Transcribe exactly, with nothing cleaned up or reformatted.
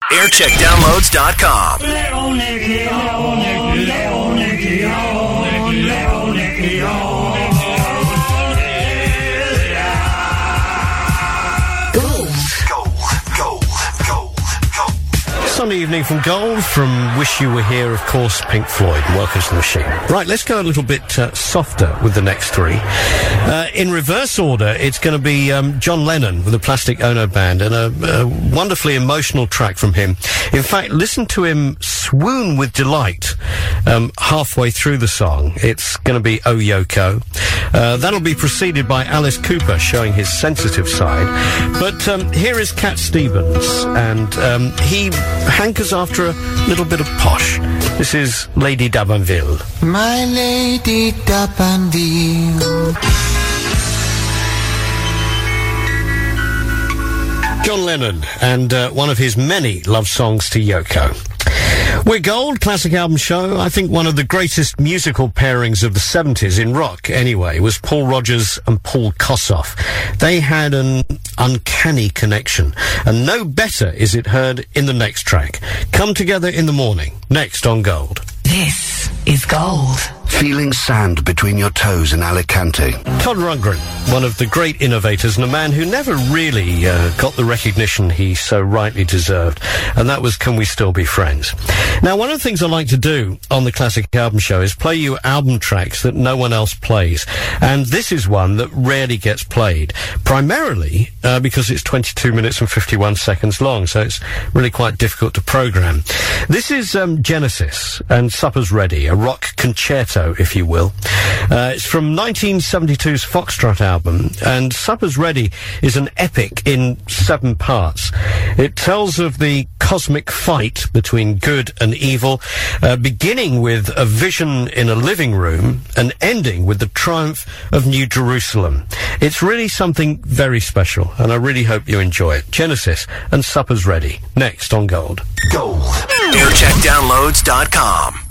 aircheck downloads dot com. Sunday evening from Gold, from Wish You Were Here, of course, Pink Floyd. Welcome to the machine. Right, let's go a little bit uh, softer with the next three. Uh, in reverse order, it's going to be um, John Lennon with the Plastic Ono Band, and a, a wonderfully emotional track from him. In fact, listen to him swoon with delight um, halfway through the song. It's going to be Oh Yoko. Uh, that'll be preceded by Alice Cooper showing his sensitive side. But um, here is Cat Stevens, and um, he hankers after a little bit of posh. This is Lady d'Abanville. My Lady d'Abanville. John Lennon, and uh, one of his many love songs to Yoko. We're Gold, Classic Album Show. I think one of the greatest musical pairings of the seventies, in rock anyway, was Paul Rodgers and Paul Kossoff. They had an uncanny connection, and no better is it heard in the next track. Come Together in the Morning, next on Gold. This is Gold. Feeling sand between your toes in Alicante. Todd Rundgren, one of the great innovators, and a man who never really uh, got the recognition he so rightly deserved, and that was Can We Still Be Friends? Now, one of the things I like to do on the Classic Album Show is play you album tracks that no one else plays, and this is one that rarely gets played, primarily uh, because it's twenty-two minutes and fifty-one seconds long, so it's really quite difficult to program. This is um, Genesis and Supper's Ready, a rock concerto, if you will. Uh, it's from nineteen seventy-two's Foxtrot album, and Supper's Ready is an epic in seven parts. It tells of the cosmic fight between good and evil, uh, beginning with a vision in a living room and ending with the triumph of New Jerusalem. It's really something very special, and I really hope you enjoy it. Genesis and Supper's Ready, next on Gold. Gold. aircheck downloads dot com.